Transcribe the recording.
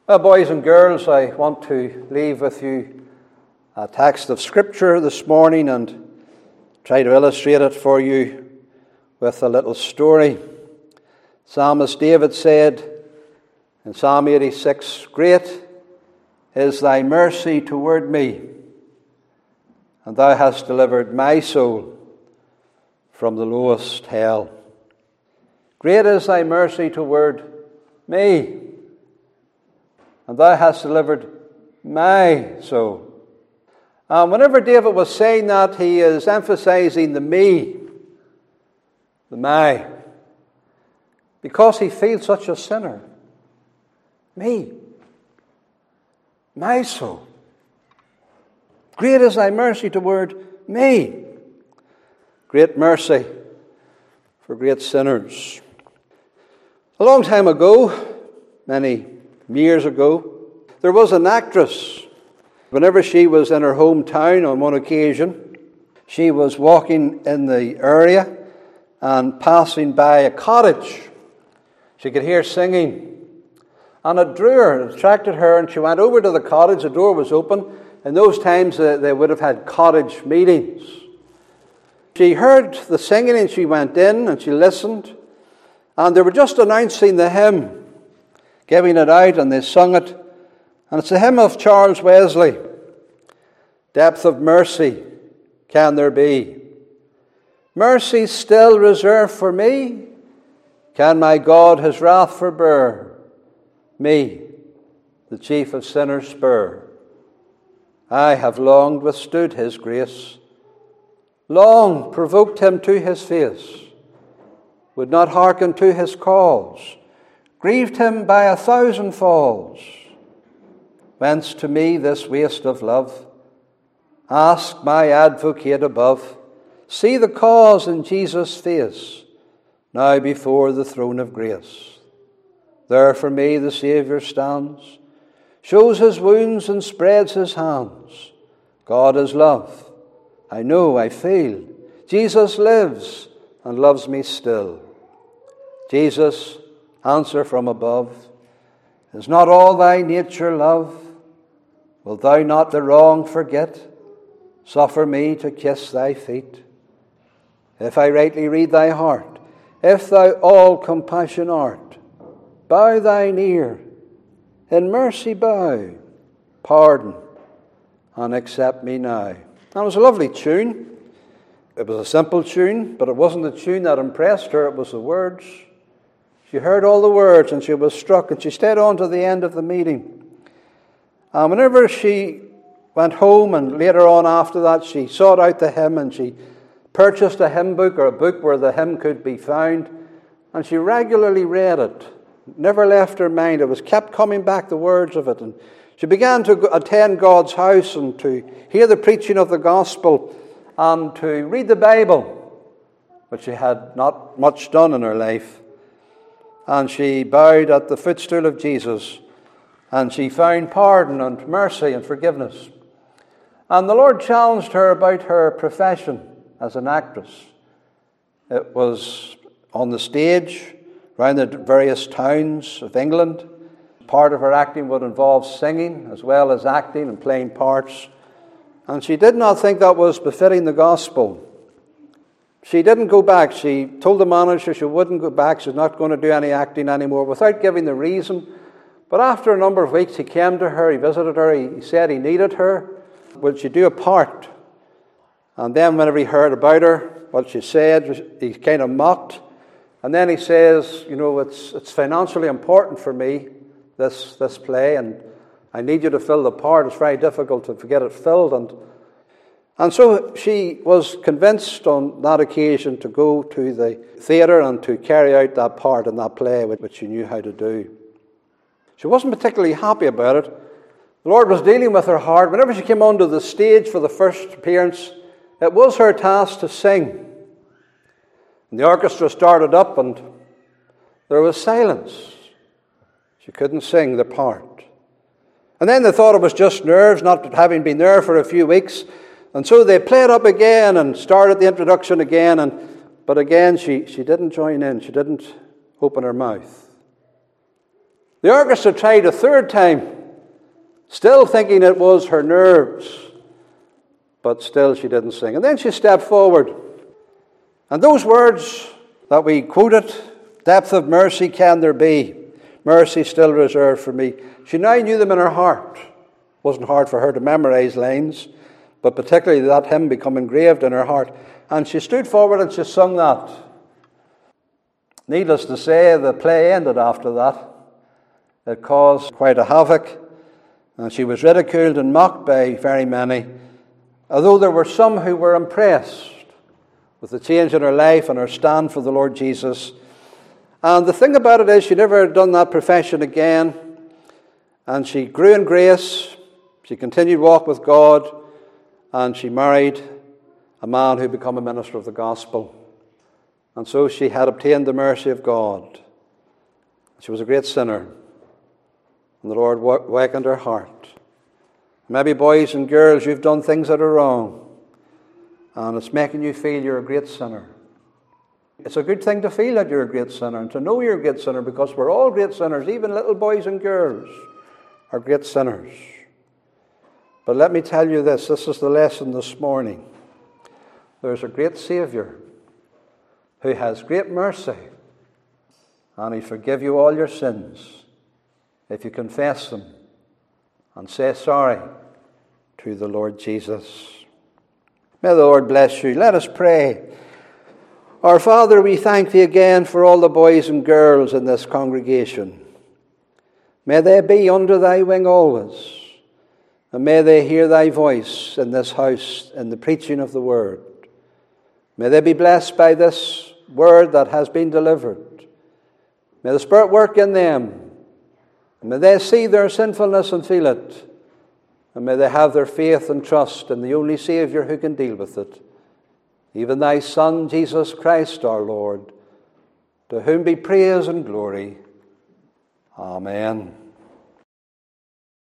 Well, boys and girls, I want to leave with you a text of Scripture this morning and try to illustrate it for you with a little story. Psalmist David said in Psalm 86, "Great is thy mercy toward me, and thou hast delivered my soul from the lowest hell." Great is thy mercy toward me, and thou hast delivered my soul. Whenever David was saying that, he is emphasizing the me, the my, because he feels such a sinner. Me, my soul. Great is thy mercy toward me. Great mercy for great sinners. A long time ago, many years ago, there was an actress. Whenever she was in her hometown on one occasion, she was walking in the area and passing by a cottage. She could hear singing, and it drew her, it attracted her, and she went over to the cottage. The door was open. In those times, they would have had cottage meetings. She heard the singing, and she went in, and she listened, and they were just announcing the hymn, giving it out, and they sung it. And it's a hymn of Charles Wesley. Depth of mercy can there be? Mercy still reserved for me? Can my God his wrath forbear? Me, the chief of sinners, spur. I have long withstood his grace, long provoked him to his face, would not hearken to his calls, grieved him by 1,000 falls. Whence to me this waste of love? Ask my advocate above. See the cause in Jesus' face, now before the throne of grace. There for me the Saviour stands, shows his wounds and spreads his hands. God is love. I know, I feel. Jesus lives and loves me still. Jesus, answer from above. Is not all thy nature love? Wilt thou not the wrong forget? Suffer me to kiss thy feet. If I rightly read thy heart, if thou all compassion art, bow thine ear, in mercy bow, pardon, and accept me now. That was a lovely tune. It was a simple tune, but it wasn't the tune that impressed her, it was the words. She heard all the words and she was struck, and she stayed on to the end of the meeting. And whenever she went home, and later on after that, she sought out the hymn and she purchased a hymn book, or a book where the hymn could be found, and she regularly read it. Never left her mind. It was kept coming back, the words of it. And she began to attend God's house and to hear the preaching of the gospel and to read the Bible, which she had not much done in her life. And she bowed at the footstool of Jesus, and she found pardon and mercy and forgiveness. And the Lord challenged her about her profession as an actress. It was on the stage, around the various towns of England. Part of her acting would involve singing as well as acting and playing parts. And she did not think that was befitting the gospel. She didn't go back. She told the manager she wouldn't go back. She's not going to do any acting anymore, without giving the reason. But after a number of weeks, he came to her, he visited her, he said he needed her. Would she do a part? And then whenever he heard about her, what she said, he kind of mocked. And then he says, you know, it's financially important for me, this play, and I need you to fill the part. It's very difficult to get it filled. And so she was convinced on that occasion to go to the theatre and to carry out that part in that play, which she knew how to do. She wasn't particularly happy about it. The Lord was dealing with her heart. Whenever she came onto the stage for the first appearance, it was her task to sing. And the orchestra started up and there was silence. She couldn't sing the part. And then they thought it was just nerves, not having been there for a few weeks. And so they played up again and started the introduction again. But again, she didn't join in. She didn't open her mouth. The orchestra tried a third time, still thinking it was her nerves, but still she didn't sing. And then she stepped forward. And those words that we quoted, depth of mercy can there be, mercy still reserved for me, she now knew them in her heart. It wasn't hard for her to memorize lines, but particularly that hymn become engraved in her heart. And she stood forward and she sung that. Needless to say, the play ended after that. It caused quite a havoc, and she was ridiculed and mocked by very many, although there were some who were impressed with the change in her life and her stand for the Lord Jesus. And the thing about it is she never done that profession again, and she grew in grace, she continued to walk with God, and she married a man who became a minister of the gospel. And so she had obtained the mercy of God. She was a great sinner, and the Lord wakened her heart. Maybe boys and girls, you've done things that are wrong, and it's making you feel you're a great sinner. It's a good thing to feel that you're a great sinner and to know you're a great sinner, because we're all great sinners. Even little boys and girls are great sinners. But let me tell you this is the lesson this morning. There's a great Saviour who has great mercy, and He'll forgive you all your sins if you confess them and say sorry to the Lord Jesus. May the Lord bless you. Let us pray. Our Father, we thank Thee again for all the boys and girls in this congregation. May they be under Thy wing always, and may they hear Thy voice in this house in the preaching of the Word. May they be blessed by this Word that has been delivered. May the Spirit work in them, and may they see their sinfulness and feel it, and may they have their faith and trust in the only Saviour who can deal with it, even Thy Son, Jesus Christ our Lord, to whom be praise and glory. Amen.